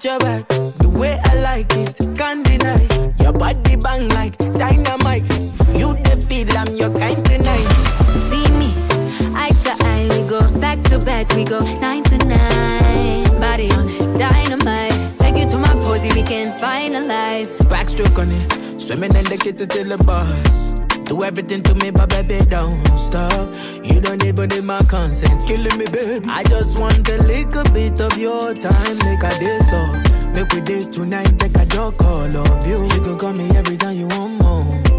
got your back, the way I like it, can't deny. Your body bang like dynamite. You the feel I'm your kind tonight. See me, eye to eye, we go back to back, we go 9 to 9. Body on it, dynamite. Take you to my posy, we can finalize. Backstroke on it, swimming in the kitchen till the bars. Do everything to me, but baby, don't stop. You don't even need my consent, killing me, baby. I just want a little bit of your time, make a day so. Make we date tonight, take a joke, call up you. You can call me every time you want more.